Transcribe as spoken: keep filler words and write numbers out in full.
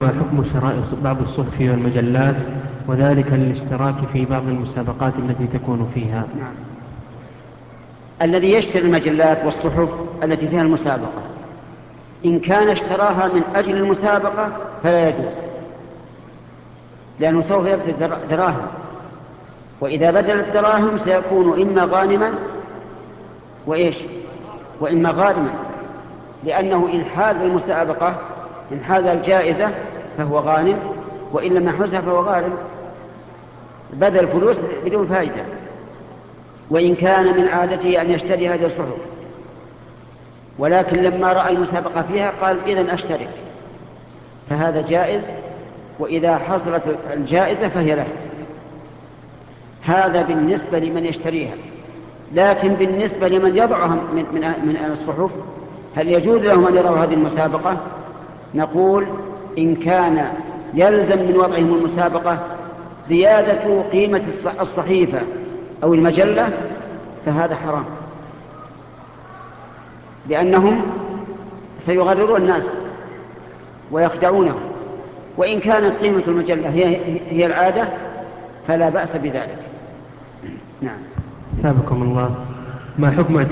ما حكم شراء بعض الصحف والمجلات وذلك للاشتراك في بعض المسابقات التي تكون فيها؟ نعم. الذي يشتري المجلات والصحف التي فيها المسابقة إن كان اشتراها من أجل المسابقة فلا يجوز، لأنه سوف يبذل دراهم، وإذا بذل الدراهم سيكون إما غانما وإيش وإما غارما، لأنه إن حاز المسابقة إن حاز الجائزة فهو غانم، وإن لم يحوزها فهو غارم، بذل فلوس بدون فائدة. وإن كان من عادته أن يشتري هذه الصحف ولكن لما رأى المسابقة فيها قال إذن أشترك، فهذا جائز، وإذا حصلت الجائزة فهي له. هذا بالنسبة لمن يشتريها. لكن بالنسبة لمن يضعها من, من, من الصحف هل يجوز لهم أن يضعوا هذه المسابقة؟ نقول إن كان يلزم من وضعهم المسابقة زيادة قيمة الصحيفة أو المجلة فهذا حرام، لأنهم سيغررون الناس ويخدعونهم. وإن كانت قيمة المجلة هي, هي العادة فلا بأس بذلك. نعم. ثابكم الله. ما حكم